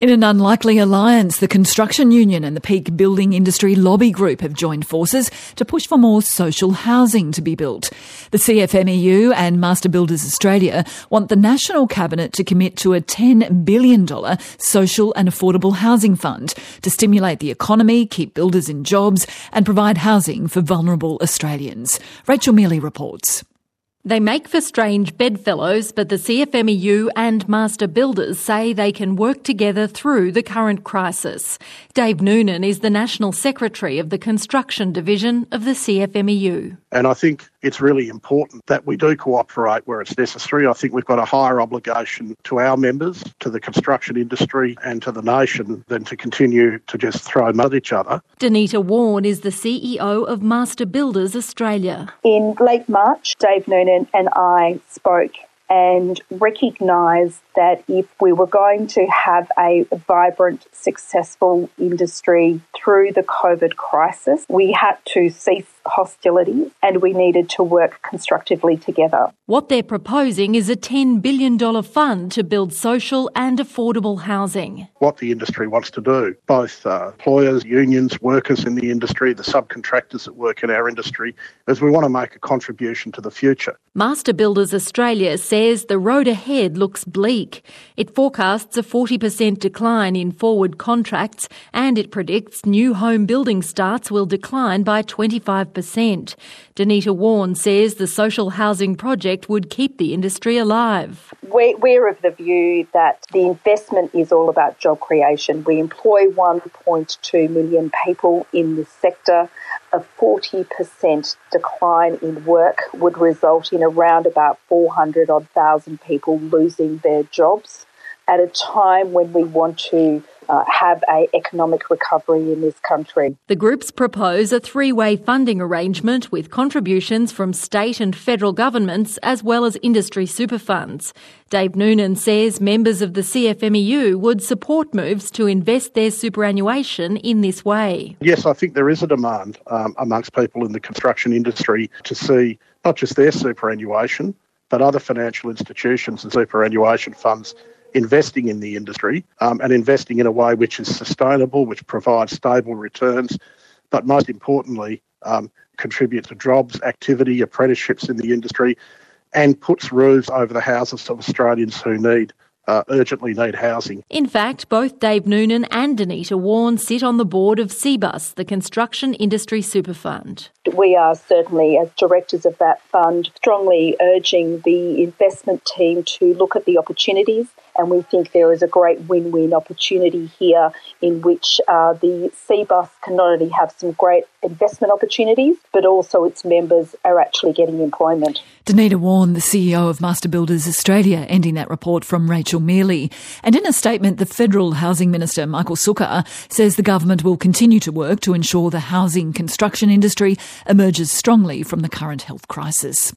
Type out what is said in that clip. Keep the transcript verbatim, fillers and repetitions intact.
In an unlikely alliance, the Construction Union and the Peak Building Industry Lobby Group have joined forces to push for more social housing to be built. The C F M E U and Master Builders Australia want the National Cabinet to commit to a ten billion dollars social and affordable housing fund to stimulate the economy, keep builders in jobs and provide housing for vulnerable Australians. Rachel Mealy reports. They make for strange bedfellows, but the C F M E U and Master Builders say they can work together through the current crisis. Dave Noonan is the National Secretary of the Construction Division of the C F M E U. And I think it's really important that we do cooperate where it's necessary. I think we've got a higher obligation to our members, to the construction industry and to the nation than to continue to just throw mud at each other. Danita Warren is the C E O of Master Builders Australia. In late March, Dave Noonan and I spoke and recognised that if we were going to have a vibrant, successful industry through the COVID crisis, we had to cease hostilities and we needed to work constructively together. What they're proposing is a ten billion dollars fund to build social and affordable housing. What the industry wants to do, both uh, employers, unions, workers in the industry, the subcontractors that work in our industry, is we want to make a contribution to the future. Master Builders Australia says the road ahead looks bleak. It forecasts a forty percent decline in forward contracts and it predicts new home building starts will decline by twenty-five percent. Danita Warren says the social housing project would keep the industry alive. We're, we're of the view that the investment is all about job creation. We employ one point two million people in this sector. A forty percent decline in work would result in around about four hundred odd thousand people losing their jobs at a time when we want to uh, have an economic recovery in this country. The groups propose a three-way funding arrangement with contributions from state and federal governments as well as industry super funds. Dave Noonan says members of the C F M E U would support moves to invest their superannuation in this way. Yes, I think there is a demand um, amongst people in the construction industry to see not just their superannuation, but other financial institutions and superannuation funds investing in the industry um, and investing in a way which is sustainable, which provides stable returns, but most importantly, um, contributes to jobs, activity, apprenticeships in the industry, and puts roofs over the houses of Australians who need Uh, urgently need housing. In fact, both Dave Noonan and Danita Warren sit on the board of C B U S, the Construction Industry Super Fund. We are certainly, as directors of that fund, strongly urging the investment team to look at the opportunities, and we think there is a great win-win opportunity here in which uh, the C B U S can not only have some great investment opportunities, but also its members are actually getting employment. Danita Warren, the C E O of Master Builders Australia, ending that report from Rachel Mealy. And in a statement, the Federal Housing Minister, Michael Sukkar, says the government will continue to work to ensure the housing construction industry emerges strongly from the current health crisis.